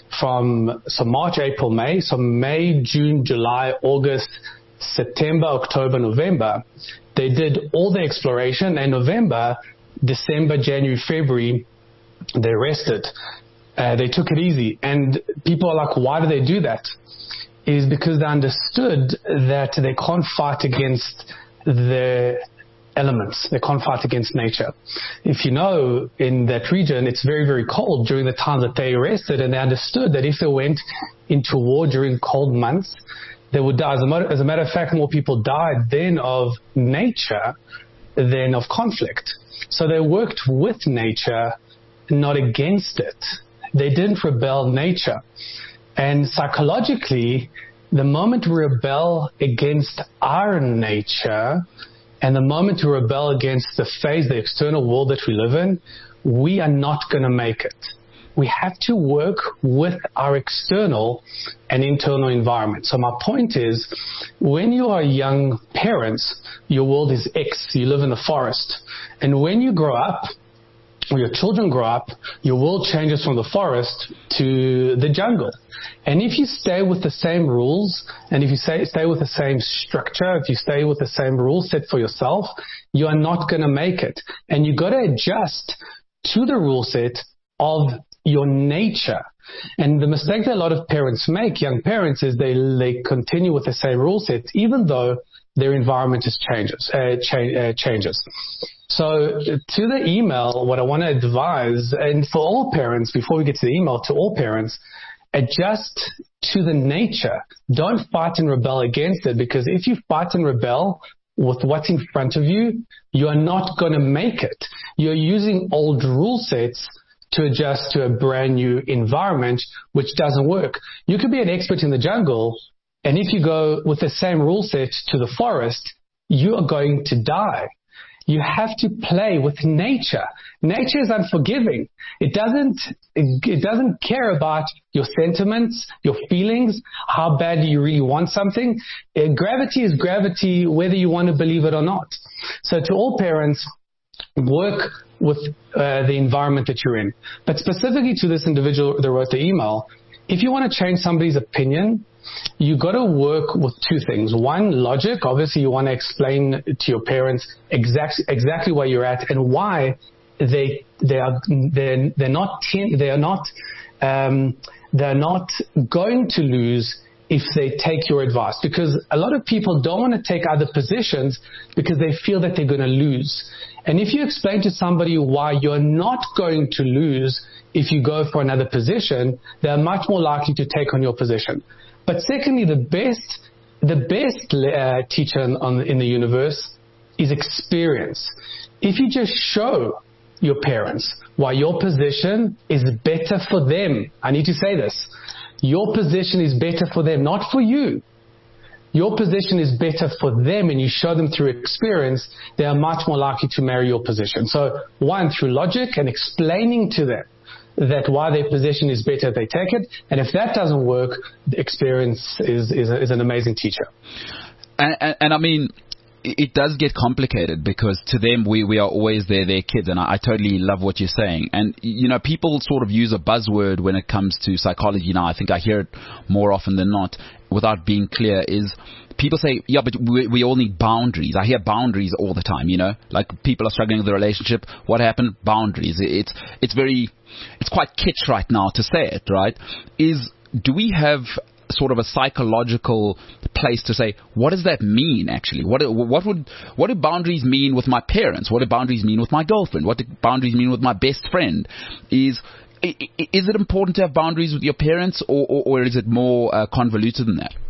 so March, April, May. So May, June, July, August, September, October, November, they did all the exploration. And November, December, January, February, they rested. They took it easy. And people are like, why do they do that? It is because they understood that they can't fight against the elements. They can't fight against nature. If you know, in that region, it's very, very cold during the time that they rested, and they understood that if they went into war during cold months, they would die. As a matter of fact, more people died then of nature than of conflict. So they worked with nature, not against it. They didn't rebel nature. And psychologically, the moment we rebel against our nature, and the moment we rebel against the phase, the external world that we live in, we are not going to make it. We have to work with our external and internal environment. So my point is, when you are young parents, your world is X. You live in the forest. And when you grow up, or your children grow up, your world changes from the forest to the jungle. And if you stay with the same rules, and if you stay with the same structure, if you stay with the same rules set for yourself, you are not going to make it. And you got to adjust to the rule set of your nature. And the mistake that a lot of parents make, young parents, is they continue with the same rule set, even though their environment changes. So to the email, what I want to advise, and for all parents, before we get to the email, to all parents, adjust to the nature. Don't fight and rebel against it, because if you fight and rebel with what's in front of you, you are not going to make it. You're using old rule sets to adjust to a brand new environment, which doesn't work. You could be an expert in the jungle, and if you go with the same rule set to the forest, you are going to die. You have to play with nature. Nature is unforgiving. It doesn't care about your sentiments, your feelings, how bad you really want something. Gravity is gravity, whether you want to believe it or not. So to all parents, work with the environment that you're in. But specifically to this individual that wrote the email, if you want to change somebody's opinion, you got to work with two things. One, logic. Obviously, you want to explain to your parents exactly where you're at and why they're not going to lose if they take your advice. Because a lot of people don't want to take other positions because they feel that they're going to lose. And if you explain to somebody why you're not going to lose if you go for another position, they're much more likely to take on your position. But secondly, the best teacher in the universe is experience. If you just show your parents, why your position is better for them. I need to say this. Your position is better for them, not for you. Your position is better for them, and you show them through experience, they are much more likely to marry your position. So one, through logic and explaining to them that why their position is better, they take it. And if that doesn't work, the experience is an amazing teacher. And I mean, it does get complicated because to them we are always their kids, and I totally love what you're saying. And you know, people sort of use a buzzword when it comes to psychology now. I think I hear it more often than not without being clear. Is people say, yeah, but we all need boundaries. I hear boundaries all the time. You know, like people are struggling with the relationship. What happened? Boundaries. It's quite kitsch right now to say it. Right? Do we have sort of a psychological place to say, what does that mean actually? What do boundaries mean with my parents? What do boundaries mean with my girlfriend? What do boundaries mean with my best friend? Is it important to have boundaries with your parents, or is it more convoluted than that?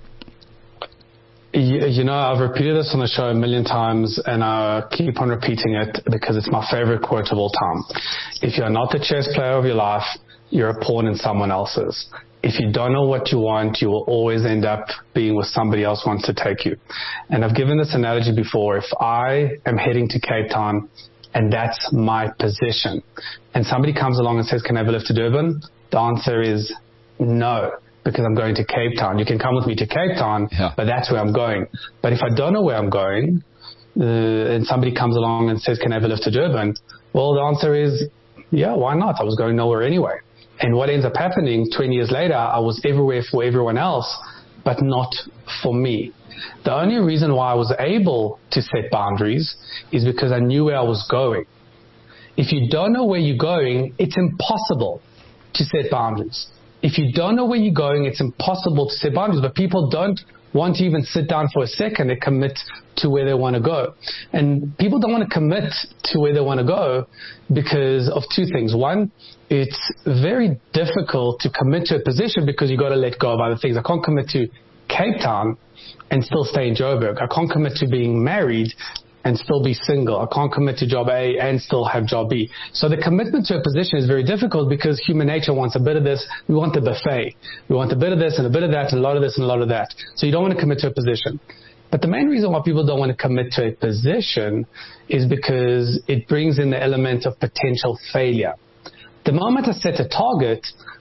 You know, I've repeated this on the show a million times, and I keep on repeating it because it's my favorite quote of all time. If you're not the chess player of your life, you're a pawn in someone else's. If you don't know what you want, you will always end up being where somebody else wants to take you. And I've given this analogy before. If I am heading to Cape Town and that's my position, and somebody comes along and says, can I have a lift to Durban? The answer is no, because I'm going to Cape Town. You can come with me to Cape Town, but that's where I'm going. But if I don't know where I'm going, and somebody comes along and says, can I have a lift to Durban? Well, the answer is, yeah, why not? I was going nowhere anyway. And what ends up happening 20 years later, I was everywhere for everyone else, but not for me. The only reason why I was able to set boundaries is because I knew where I was going. If you don't know where you're going, it's impossible to set boundaries. If you don't know where you're going, it's impossible to set boundaries. But people don't want to even sit down for a second and commit to where they want to go. And people don't want to commit to where they want to go because of two things. One, it's very difficult to commit to a position because you got to let go of other things. I can't commit to Cape Town and still stay in Joburg. I can't commit to being married and still be single. I can't commit to job A and still have job B. So the commitment to a position is very difficult because human nature wants a bit of this. We want the buffet. We want a bit of this and a bit of that and a lot of this and a lot of that. So you don't want to commit to a position. But the main reason why people don't want to commit to a position is because it brings in the element of potential failure. The moment I set a target,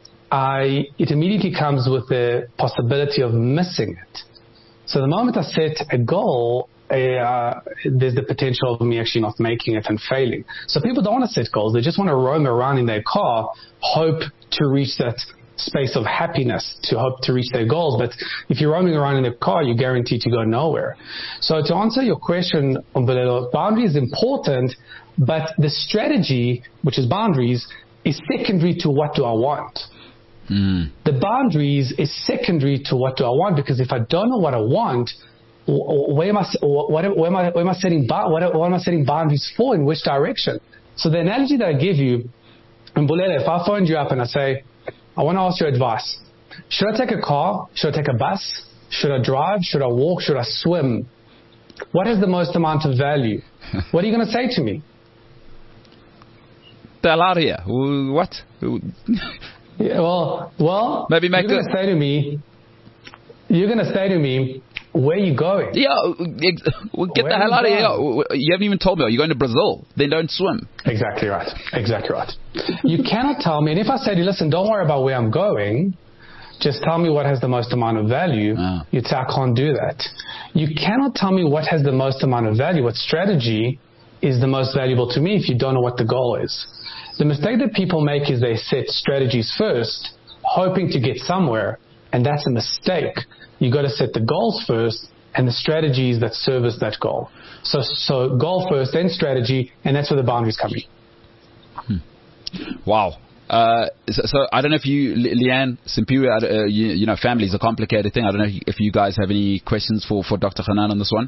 it immediately comes with the possibility of missing it. So the moment I set a goal, there's the potential of me actually not making it and failing. So people don't want to set goals. They just want to roam around in their car, hope to reach that space of happiness, to hope to reach their goals. But if you're roaming around in the car, you're guaranteed to go nowhere. So to answer your question, Umbulelo, boundary is important, but the strategy, which is boundaries, is secondary to what do I want. The boundaries is secondary to what do I want, because if I don't know what I want, where am I setting boundaries for? In which direction? So the analogy that I give you, Umbulelo, if I phoned you up and I say, I want to ask your advice. Should I take a car? Should I take a bus? Should I drive? Should I walk? Should I swim? What has the most amount of value? What are you going to say to me? The hell out of here. What? Yeah, well, maybe make you're going to say to me, where are you going? Yeah, well, get the hell out of here. You haven't even told me. Are you going to Brazil? Then don't swim. Exactly right. You cannot tell me. And if I say to you, listen, don't worry about where I'm going, just tell me what has the most amount of value. You'd say, I can't do that. You cannot tell me what has the most amount of value, what strategy is the most valuable to me if you don't know what the goal is. The mistake that people make is they set strategies first, hoping to get somewhere, and that's a mistake. You got to set the goals first and the strategies that service that goal. So goal first, then strategy, and that's where the boundaries come in. Wow. So I don't know if you, Leanne, Simpiwe, you know, family is a complicated thing. I don't know if you guys have any questions for Dr. Hanan on this one.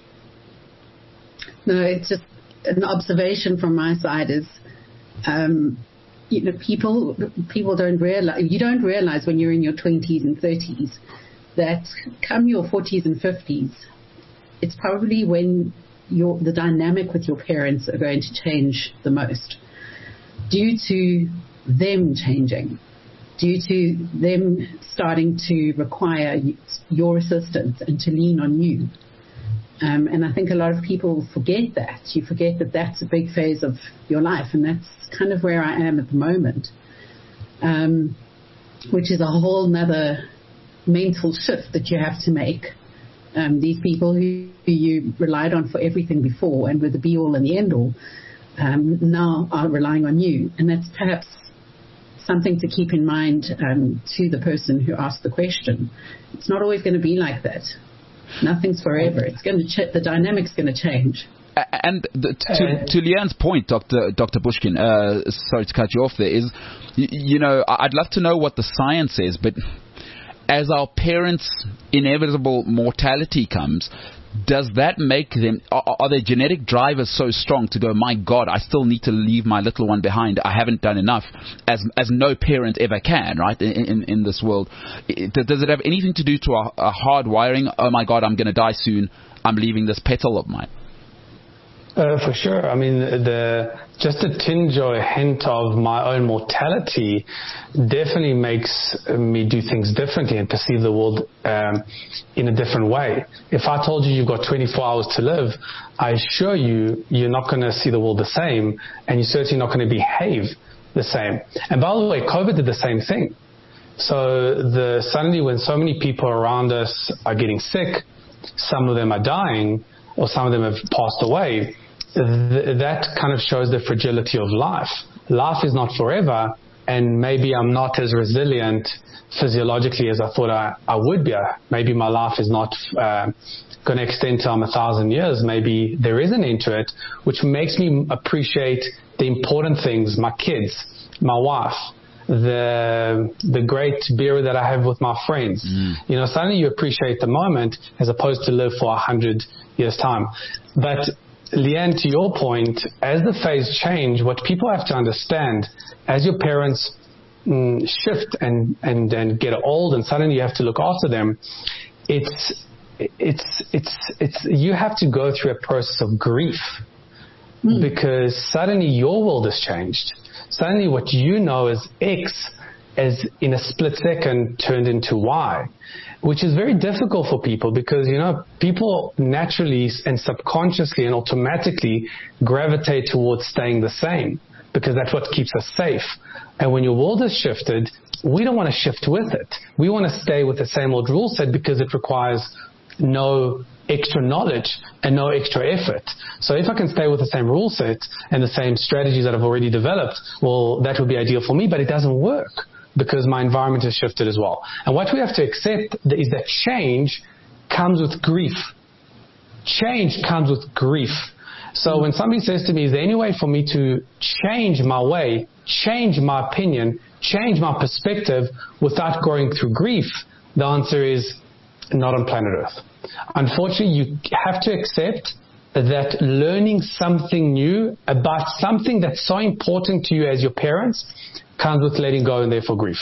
No, it's just an observation from my side is, you know, people don't realize, you don't realize when you're in your 20s and 30s that come your 40s and 50s, it's probably when the dynamic with your parents are going to change the most due to them changing, due to them starting to require your assistance and to lean on you. And I think a lot of people forget that. You forget that that's a big phase of your life, and that's kind of where I am at the moment, which is a whole nother mental shift that you have to make. These people who you relied on for everything before and were the be-all and the end-all now are relying on you. And that's perhaps something to keep in mind to the person who asked the question. It's not always going to be like that. Nothing's forever. It's going to the dynamic's going to change. And to Leanne's point, Dr. Bushkin, sorry to cut you off there, is, I'd love to know what the science says, but as our parents' inevitable mortality comes, does that make them, are their genetic drivers so strong to go, my God, I still need to leave my little one behind, I haven't done enough, as no parent ever can, right, in this world? Does it have anything to do to a hard wiring, oh my God, I'm going to die soon, I'm leaving this petal of mine? For sure. I mean, just a tinge or a hint of my own mortality definitely makes me do things differently and perceive the world in a different way. If I told you you've got 24 hours to live, I assure you, you're not going to see the world the same, and you're certainly not going to behave the same. And by the way, COVID did the same thing. So suddenly when so many people around us are getting sick, some of them are dying, or some of them have passed away, that kind of shows the fragility of life. Life is not forever, and maybe I'm not as resilient physiologically as I thought I would be. Maybe my life is not going to extend till I'm 1,000 years. Maybe there is an end to it, which makes me appreciate the important things, my kids, my wife, the great beer that I have with my friends. Suddenly you appreciate the moment as opposed to live for 100 years' time. But Leanne, to your point, as the phase change, what people have to understand, as your parents shift and get old and suddenly you have to look after them, you have to go through a process of grief because suddenly your world has changed. Suddenly what you know as X as in a split second turned into Y, which is very difficult for people because, people naturally and subconsciously and automatically gravitate towards staying the same because that's what keeps us safe. And when your world has shifted, we don't want to shift with it. We want to stay with the same old rule set because it requires no extra knowledge and no extra effort. So if I can stay with the same rule set and the same strategies that I've already developed, well, that would be ideal for me, but it doesn't work because my environment has shifted as well. And what we have to accept is that change comes with grief. Change comes with grief. So when somebody says to me, is there any way for me to change my way, change my opinion, change my perspective without going through grief? The answer is not on planet Earth. Unfortunately, you have to accept that learning something new about something that's so important to you as your parents comes with letting go and therefore grief.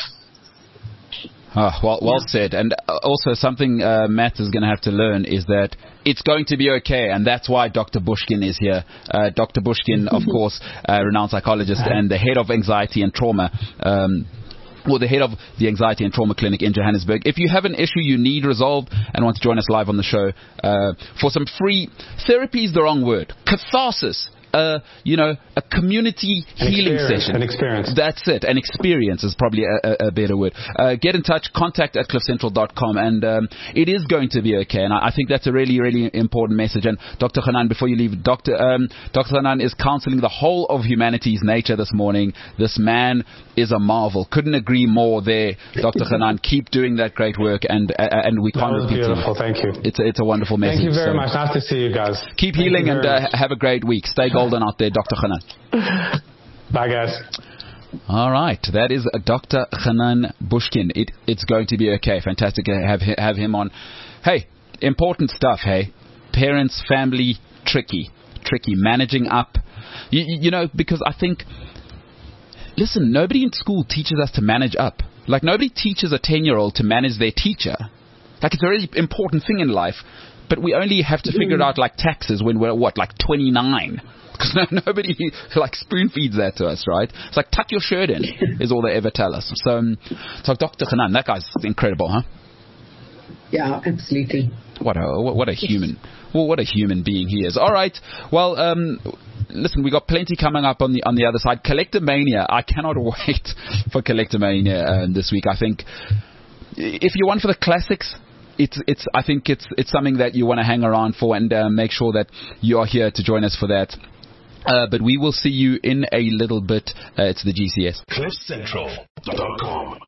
Well said. And also something Matt is going to have to learn is that it's going to be okay, and that's why Dr. Bushkin is here. Dr. Bushkin, of course, renowned psychologist and the head of anxiety and trauma. Or the head of the Anxiety and Trauma Clinic in Johannesburg. If you have an issue you need resolved and want to join us live on the show for some free therapy is the wrong word. Catharsis. A community healing session. An experience. That's it. An experience is probably a better word. Get in touch, contact@cliffcentral.com, and it is going to be okay. And I think that's a really, really important message. And Dr. Hanan, before you leave, Dr. Hanan is counseling the whole of humanity's nature this morning. This man is a marvel. Couldn't agree more there, Dr. Hanan. Keep doing that great work, and we can't repeat it. Beautiful. Thank you. It's a wonderful message. Thank you very much. Nice to see you guys. Keep healing and have a great week. Stay golden out there, Dr. Hanan. Bye, guys. All right, that is Dr. Hanan Bushkin. It's going to be okay. Fantastic to have him on. Hey, important stuff, hey. Parents, family, tricky. Managing up. Because I think, listen, nobody in school teaches us to manage up. Like, nobody teaches a 10-year-old to manage their teacher. Like, it's a really important thing in life. but we only have to figure out like taxes when we're like 29. Because nobody like spoon feeds that to us, right? It's like tuck your shirt in is all they ever tell us. So Dr. Hanan, that guy's incredible, huh? Yeah, absolutely. What a human. Well, what a human being he is. All right. Well, listen, we got plenty coming up on the other side. Collectomania. I cannot wait for Collectomania this week. I think if you're one for the classics, I think it's something that you want to hang around for, and make sure that you are here to join us for that. But we will see you in a little bit. It's the GCS. CliffCentral.com